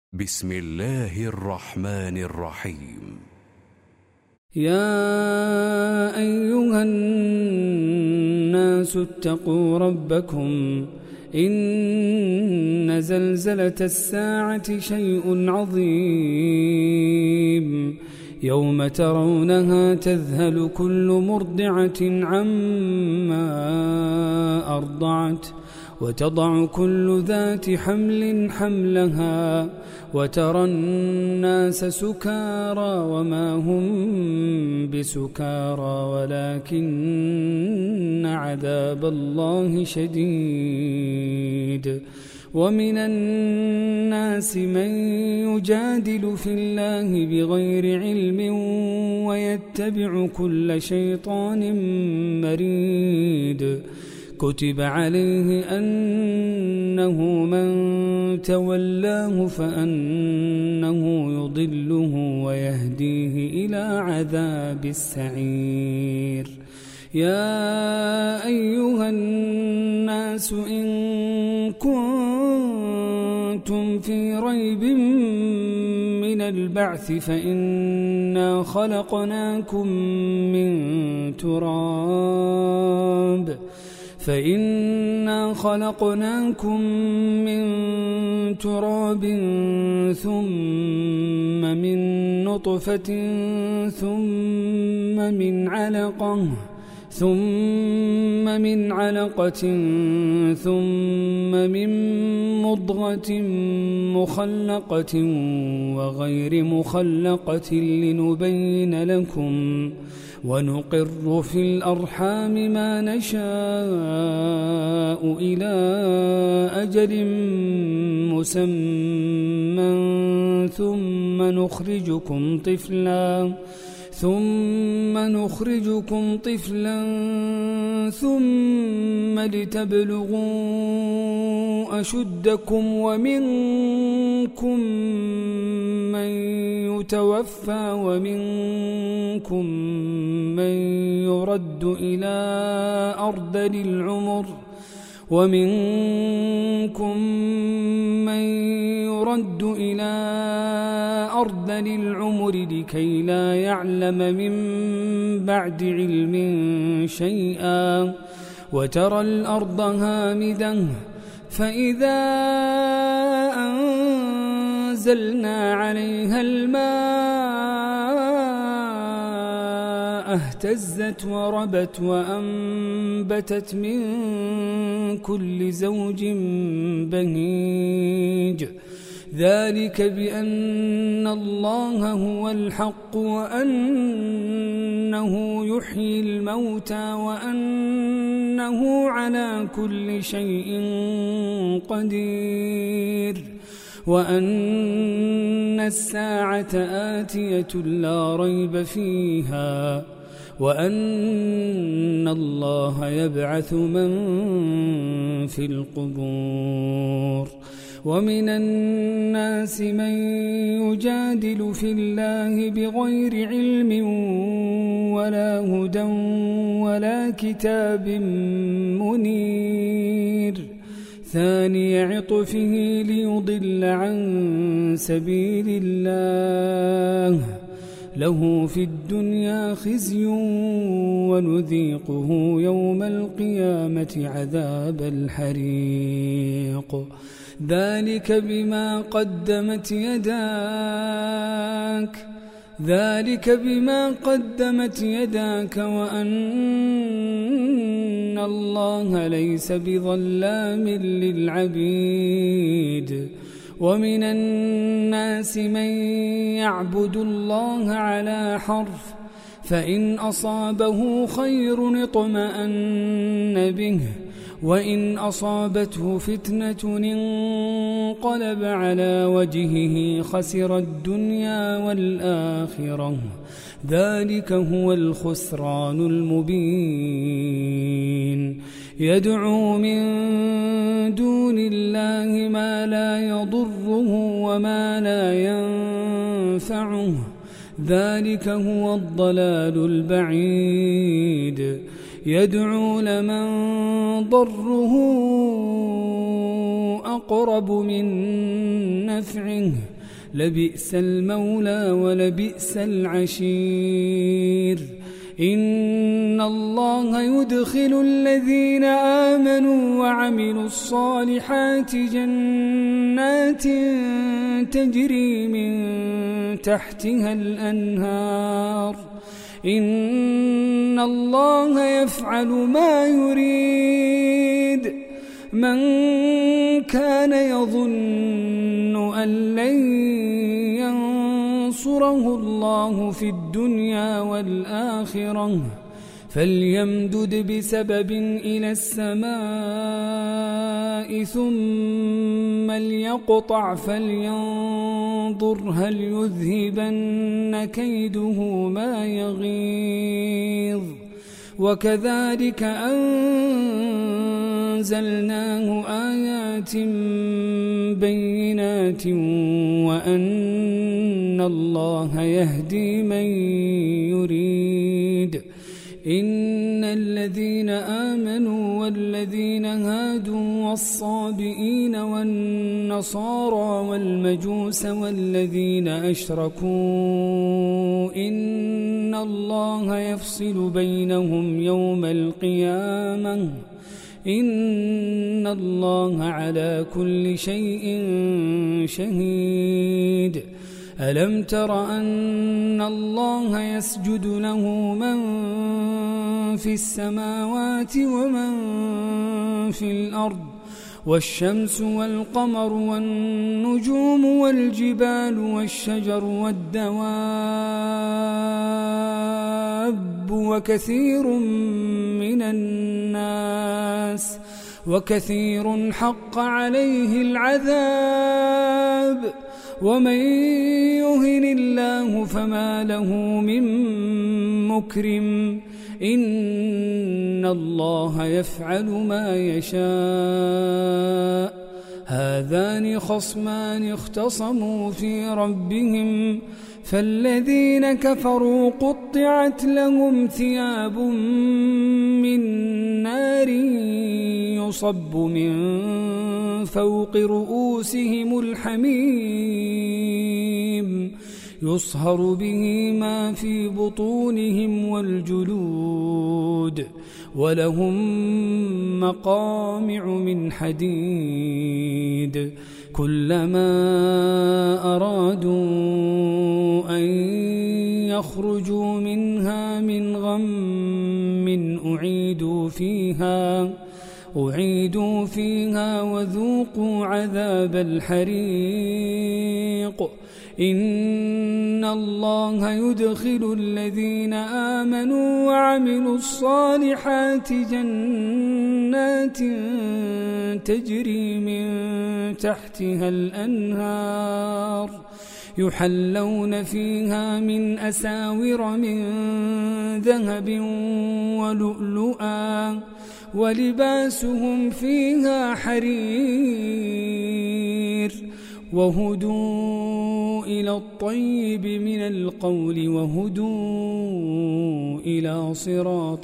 بسم الله الرحمن الرحيم. يا أيها الناس اتقوا ربكم إن زلزلة الساعة شيء عظيم يوم ترونها تذهل كل مرضعة عما أرضعت وتضع كل ذات حمل حملها وترى الناس سكارى وما هم بسكارى ولكن عذاب الله شديد. ومن الناس من يجادل في الله بغير علم ويتبع كل شيطان مريد. كتب عليه أنه من تولاه فأنه يضله ويهديه إلى عذاب السعير. يا أيها الناس إن كنتم في ريب من البعث فإنا خلقناكم من تراب ثم من نطفة ثم من علقة ثم من مضغة مخلقة وغير مخلقة لنبين لكم ونقر في الأرحام ما نشاء إلى أجل مسمى ثم نخرجكم طفلا ثم لتبلغوا أشدكم ومنكم من يتوفى ومنكم من يرد إلى أرذل العمر لكي لا يعلم من بعد علم شيئا. وترى الأرض هامدة فإذا أنزلنا عليها الماء اهتزت وربت وأنبتت من كل زوج بهيج. ذلك بأن الله هو الحق وأنه يحيي الموتى وأنه على كل شيء قدير وأن الساعة آتية لا ريب فيها وأن الله يبعث من في القبور. ومن الناس من يجادل في الله بغير علم ولا هدى ولا كتاب منير. ثاني عطفه ليضل عن سبيل الله له في الدنيا خزي ذنذيقه يوم القيامة عذاب الحريق. ذلك بما قدمت يداك وأن الله ليس بظلام للعبيد. ومن الناس من يعبد الله على حرف فإن أصابه خير اطمأن به وإن أصابته فتنة انقلب على وجهه خسر الدنيا والآخرة. ذلك هو الخسران المبين. يدعو من دون الله ما لا يضره وما لا ينفعه ذلك هو الضلال البعيد. يدعو لمن ضره أقرب من نفعه لبئس المولى ولبئس العشير. إن الله يدخل الذين آمنوا وعملوا الصالحات جنات تجري من تحتها الأنهار. إن الله يفعل ما يريد. من كان يظن أن لن ينصره الله في الدنيا والآخرة فليمدد بسبب إلى السماء ثم ليقطع فلينظر هل يذهبن كيده ما يغيظ. وكذلك أنزلناه آيات بينات وأن الله يهدي من يريد. إن الذين آمنوا والذين هادوا والصابئين والنصارى والمجوس والذين أشركوا إن الله يفصل بينهم يوم القيامة إن الله على كل شيء شهيد. ألم تر أن الله يسجد له من في السماوات ومن في الأرض والشمس والقمر والنجوم والجبال والشجر والدواب وكثير حق عليه العذاب. ومن يهن الله فما له من مكرم. إن الله يفعل ما يشاء. هذان خصمان اختصموا في ربهم فالذين كفروا قطعت لهم ثياب من نار يصب من فوق رؤوسهم الحميم يصهر به ما في بطونهم والجلود ولهم مقامع من حديد. كلما أرادوا أن يخرجوا منها من غم أعيدوا فيها وذوقوا عذاب الحريق. إن الله يدخل الذين آمنوا وعملوا الصالحات جنات تجري من تحتها الأنهار يحلون فيها من أساور من ذهب ولؤلؤا ولباسهم فيها حرير. وهدوا إلى الطيب من القول وهدوا إلى صراط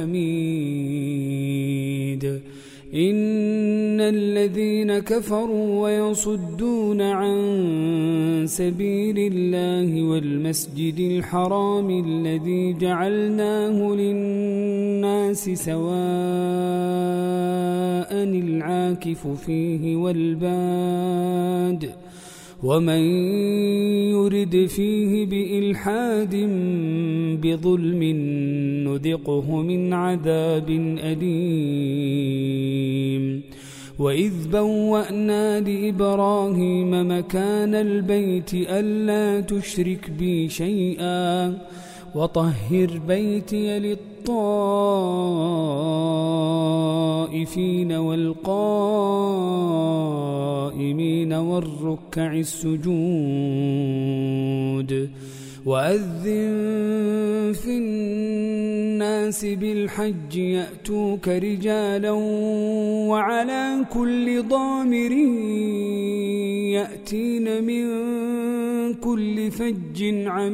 الحميد. إن الذين كفروا ويصدون عن سبيل الله والمسجد الحرام الذي جعلناه للناس سواء العاكف فيه والباد ومن يرد فيه بإلحاد بظلم نذقه من عذاب أليم. وإذ بوأنا لإبراهيم مكان البيت ألا تشرك بي شيئا وطهر بيتي للطائفين والقائمين والركع السجود. وأذن في الناس بالحج يأتوك رجالا وعلى كل ضامر يأتين من كل فج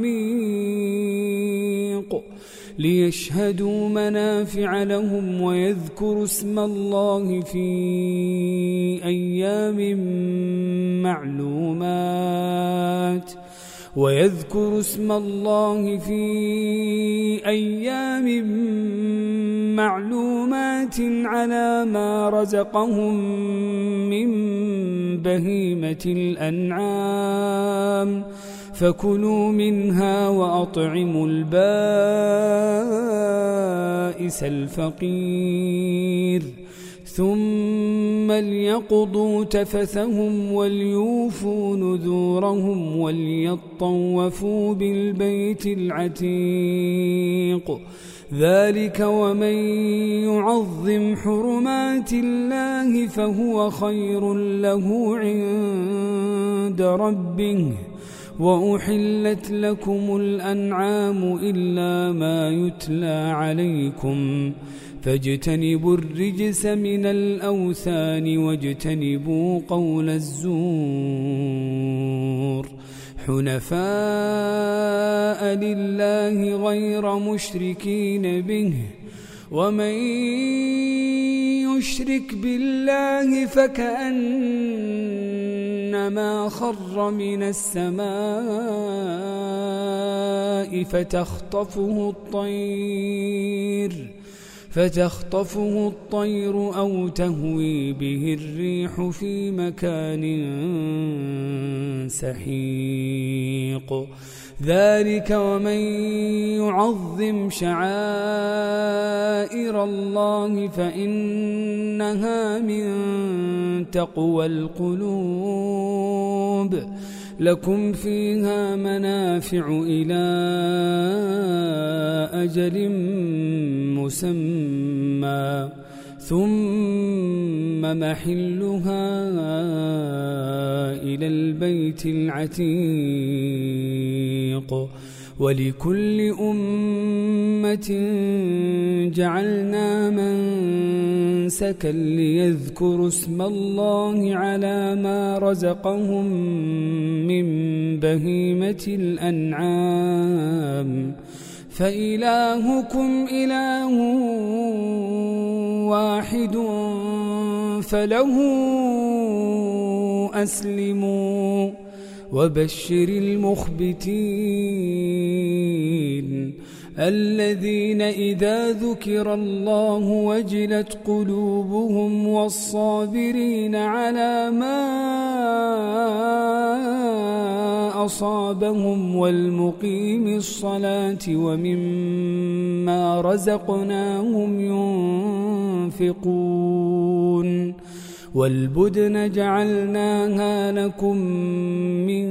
عميق ليشهدوا منافع لهم ويذكروا اسم الله في أيام معلومات ويذكر اسم الله في أيام معلومات على ما رزقهم من بهيمة الأنعام فكلوا منها وأطعموا البائس الفقير ثم ليقضوا تفثهم وليوفوا نذورهم وليطوفوا بالبيت العتيق ذلك ومن يعظم حرمات الله فهو خير له عند ربه وأحلت لكم الأنعام إلا ما يتلى عليكم فاجتنبوا الرجس من الأوثان واجتنبوا قول الزور حنفاء لله غير مشركين به ومن يشرك بالله فكأنما خر من السماء فتخطفه الطير أو تهوي به الريح في مكان سحيق ذلك ومن يعظم شعائر الله فإنها من تقوى القلوب لكم فيها منافع إلى أجل مسمى ثم محلها إلى البيت العتيق ولكل أمة جعلنا منسكا ليذكروا اسم الله على ما رزقهم من بهيمة الأنعام فإلهكم إله واحد فله أسلموا وبشر المخبتين الذين إذا ذكر الله وجلت قلوبهم والصابرين على ما أصابهم والمقيم الصلاة ومما رزقناهم ينفقون والبدن جعلناها لكم من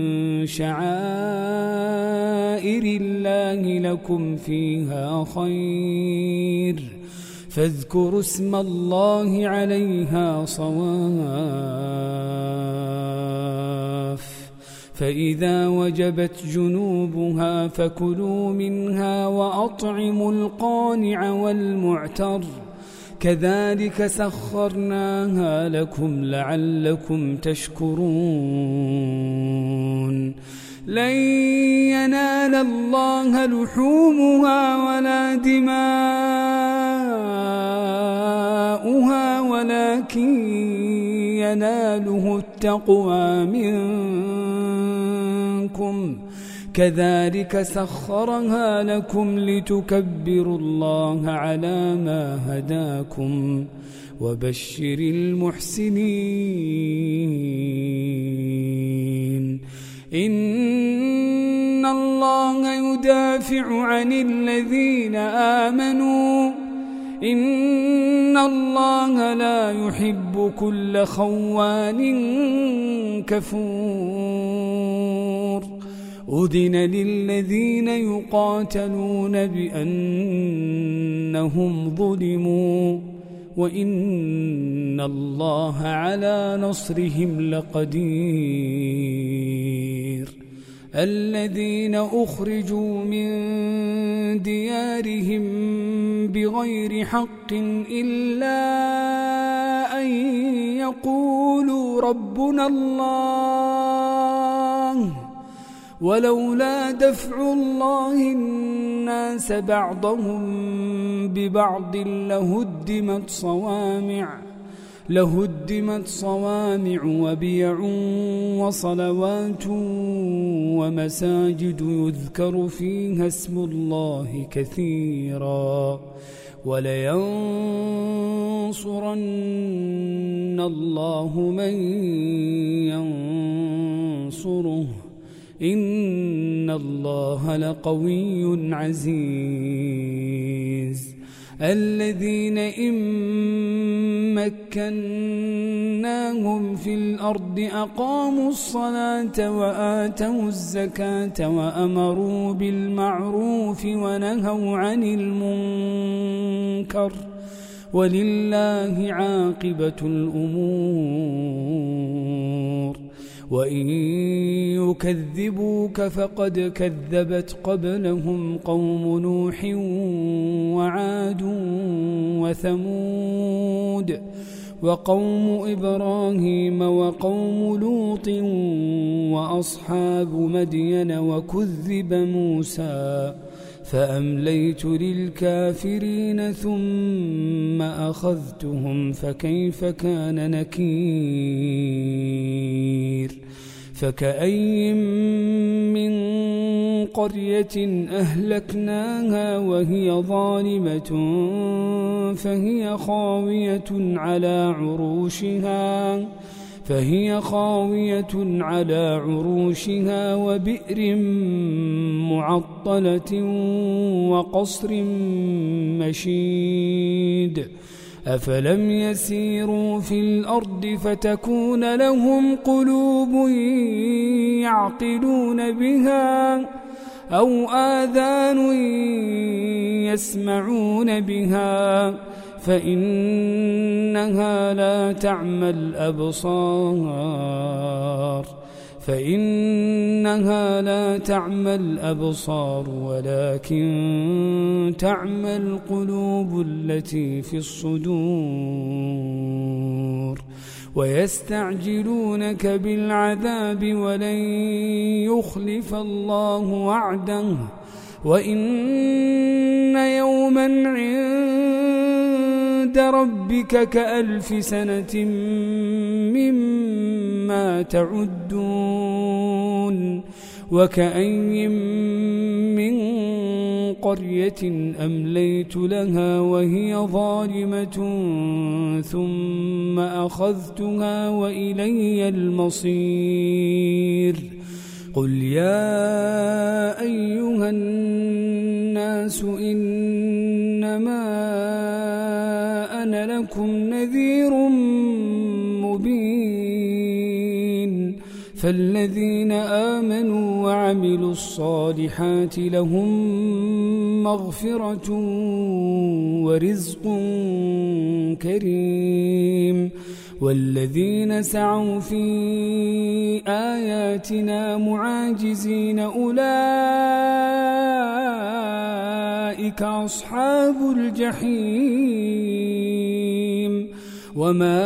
شعائر الله لكم فيها خير فاذكروا اسم الله عليها صواف فإذا وجبت جنوبها فكلوا منها وأطعموا القانع والمعتر كذلك سخرناها لكم لعلكم تشكرون لن ينال الله لحومها ولا دماؤها ولكن يناله التقوى منكم كذلك سخرها لكم لتكبروا الله على ما هداكم وبشر المحسنين إن الله يدافع عن الذين آمنوا إن الله لا يحب كل خوان كفور أذن للذين يقاتلون بأنهم ظلموا وإن الله على نصرهم لقدير الذين أخرجوا من ديارهم بغير حق إلا أن يقولوا ربنا الله ولولا دفع الله الناس بعضهم ببعض لهدمت صوامع وبيع وصلوات ومساجد يذكر فيها اسم الله كثيرا ولينصرن الله من ينصره إن الله لقوي عزيز الذين إن مكناهم في الأرض أقاموا الصلاة وآتوا الزكاة وأمروا بالمعروف ونهوا عن المنكر ولله عاقبة الأمور وإن يكذبوك فقد كذبت قبلهم قوم نوح وعاد وثمود وقوم إبراهيم وقوم لوط وأصحاب مدين وكذب موسى فأمليت للكافرين ثم أخذتهم فكيف كان نكير فكأي من قرية أهلكناها وهي ظالمة فهي خاوية على عروشها وبئر معطلة وقصر مشيد أفلم يسيروا في الأرض فتكون لهم قلوب يعقلون بها أو آذان يسمعون بها فإنها لا تعمى الأبصار ولكن تعمى القلوب التي في الصدور ويستعجلونك بالعذاب ولن يخلف الله وعده وإن يوما عند ربك كألف سنة مما تعدون وكأي من قرية أمليت لها وهي ظالمة ثم أخذتها وإلي المصير قل يا أيها الناس إنما أنا لكم نذير مبين فالذين آمنوا وعملوا الصالحات لهم مغفرة ورزق كريم والذين سعوا في آياتنا معاجزين أولئك أصحاب الجحيم وما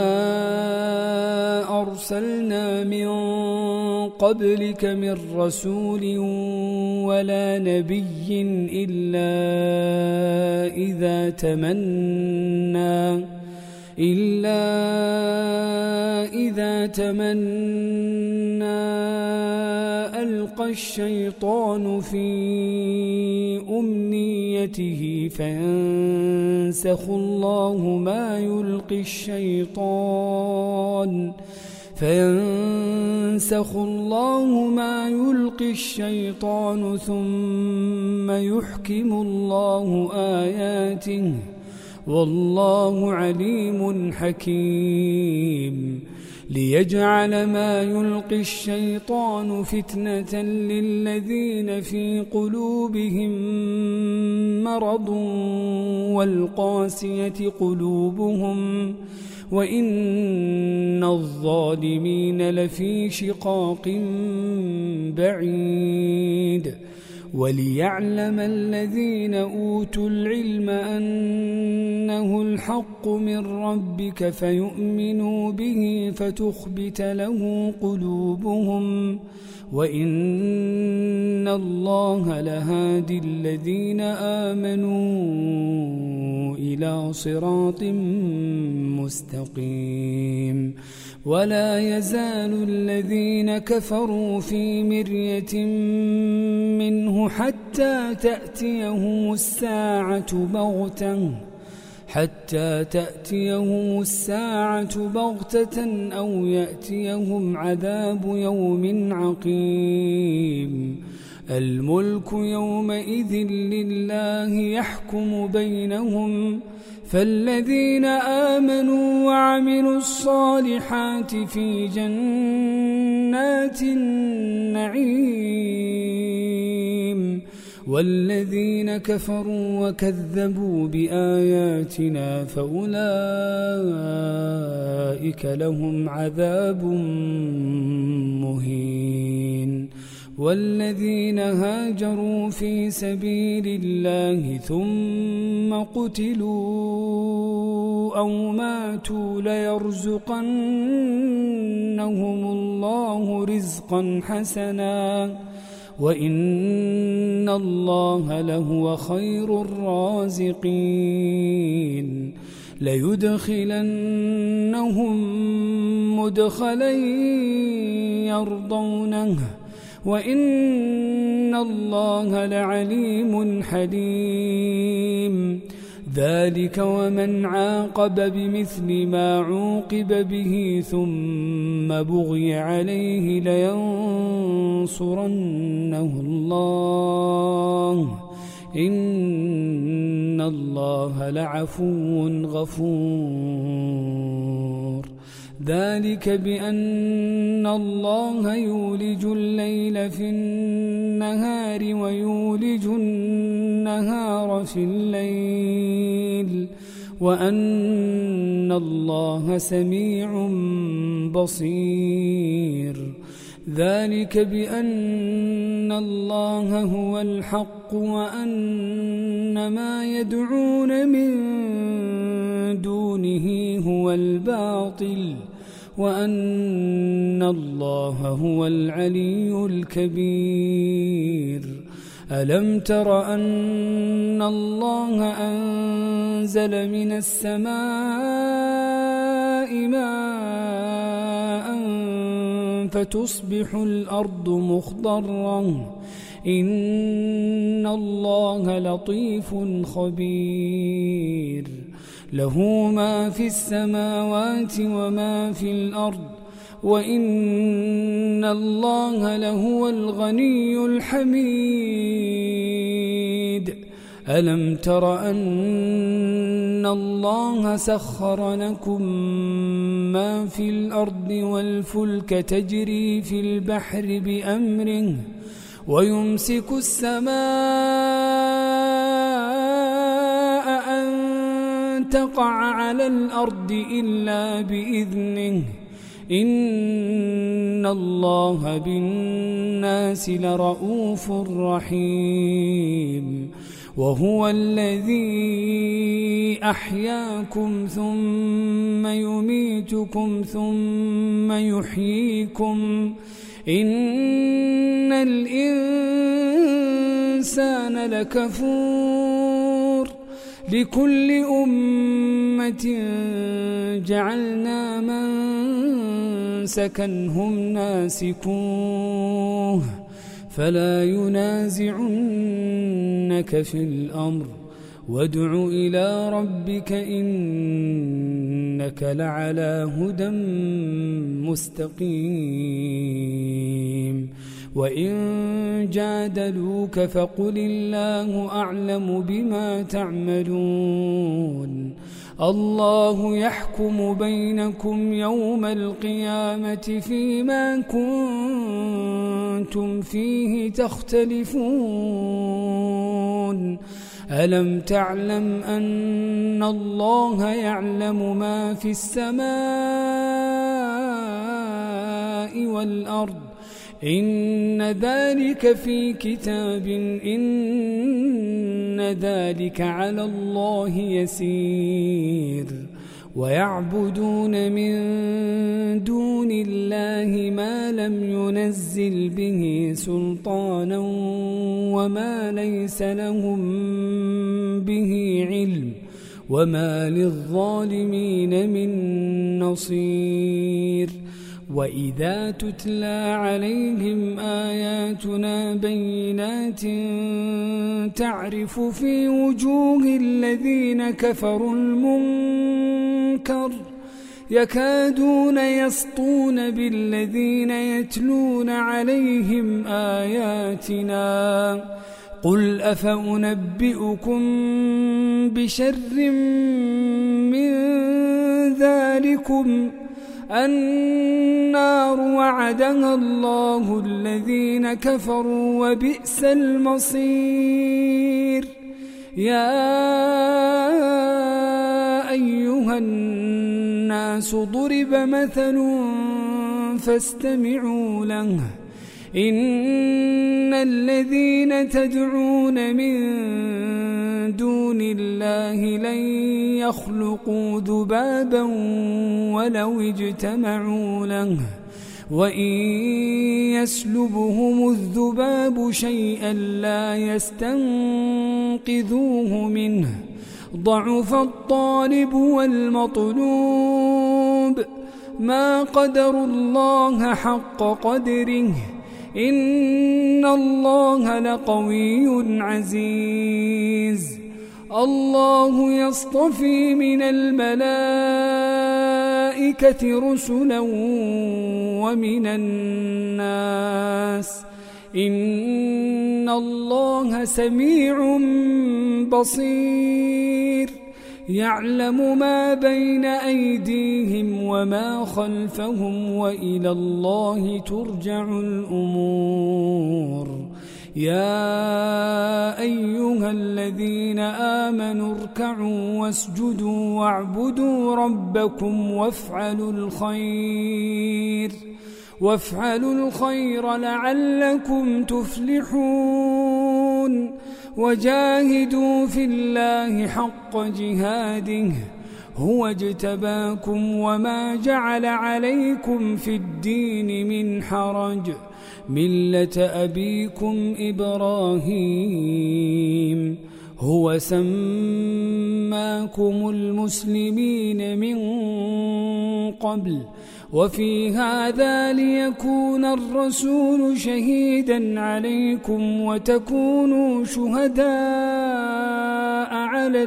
أرسلنا من قبلك من رسول ولا نبي إلا إذا تمنى ألقى الشيطان في أمنيته فينسخ الله ما يلقي الشيطان ثم يحكم الله آياته والله عليم حكيم ليجعل ما يلقي الشيطان فتنة للذين في قلوبهم مرض والقاسية قلوبهم وإن الظالمين لفي شقاق بعيد وليعلم الذين أوتوا العلم أنه الحق من ربك فيؤمنوا به فتخبت له قلوبهم وإن الله لهادي الذين آمنوا إلى صراط مستقيم. ولا يزال الذين كفروا في مرية منه حتى تأتيهم الساعة بغتة أو يأتيهم عذاب يوم عقيم. الملك يومئذ لله يحكم بينهم، فالذين آمنوا وعملوا الصالحات في جنات النعيم، والذين كفروا وكذبوا بآياتنا فأولئك لهم عذاب مهين. والذين هاجروا في سبيل الله ثم قتلوا أو ماتوا ليرزقنهم الله رزقا حسنا وإن الله لهو خير الرازقين. ليدخلنهم مدخلا يرضونه وإن الله لعليم حليم. ذلك ومن عاقب بمثل ما عوقب به ثم بغي عليه لينصرنه الله إن الله لعفو غفور. ذلك بأن الله يولج الليل في النهار ويولج النهار في الليل وأن الله سميع بصير. ذلك بأن الله هو الحق وأن ما يدعون من دونه هو الباطل وأن الله هو العلي الكبير. ألم تر أن الله أنزل من السماء ماء فتصبح الأرض مخضرا إن الله لطيف خبير. له ما في السماوات وما في الأرض وإن الله لهو الغني الحميد. ألم تر أن الله سخر لكم ما في الأرض والفلك تجري في البحر بأمره ويمسك السماء أن تقع على الأرض إلا بإذنه إن الله بالناس لرؤوف رحيم. وهو الذي أحياكم ثم يميتكم ثم يحييكم إن الإنسان لكفور. لكل أمة جعلنا منسكا هم ناسكوه فلا ينازعنك في الأمر وادع إلى ربك إنك لعلى هدى مستقيم. وإن جادلوك فقل الله أعلم بما تعملون. الله يحكم بينكم يوم القيامة فيما كنتم فيه تختلفون. ألم تعلم أن الله يعلم ما في السماء والأرض إن ذلك في كتاب إن ذلك على الله يسير. ويعبدون من دون الله ما لم ينزل به سلطانا وما ليس لهم به علم وما للظالمين من نصير وإذا تتلى عليهم آياتنا بينات تعرف في وجوه الذين كفروا المنكر يكادون يسطون بالذين يتلون عليهم آياتنا قل أفأنبئكم بشر من ذلكم النار وعدها الله الذين كفروا وبئس المصير يا أيها الناس ضرب مثل فاستمعوا له إن الذين تدعون من دون الله لن يخلقوا ذبابا ولو اجتمعوا له وإن يسلبهم الذباب شيئا لا يستنقذوه منه ضعف الطالب والمطلوب ما قدروا الله حق قدره إن الله لقوي عزيز الله يصطفي من الملائكة رسلا ومن الناس إن الله سميع بصير يعلم ما بين أيديهم وما خلفهم وإلى الله ترجع الأمور يا أيها الذين آمنوا اركعوا واسجدوا واعبدوا ربكم وافعلوا الخير لعلكم تفلحون وجاهدوا في الله حق جهاده هو اجتباكم وما جعل عليكم في الدين من حرج ملة أبيكم إبراهيم هو سماكم المسلمين من قبل وفي هذا ليكون الرسول شهيدا عليكم وتكونوا شهداء على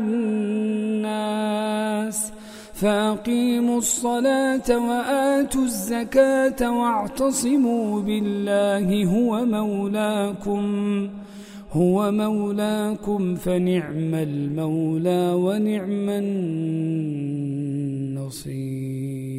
الناس فأقيموا الصلاة وآتوا الزكاة واعتصموا بالله هو مولاكم فنعم المولى ونعم النصير.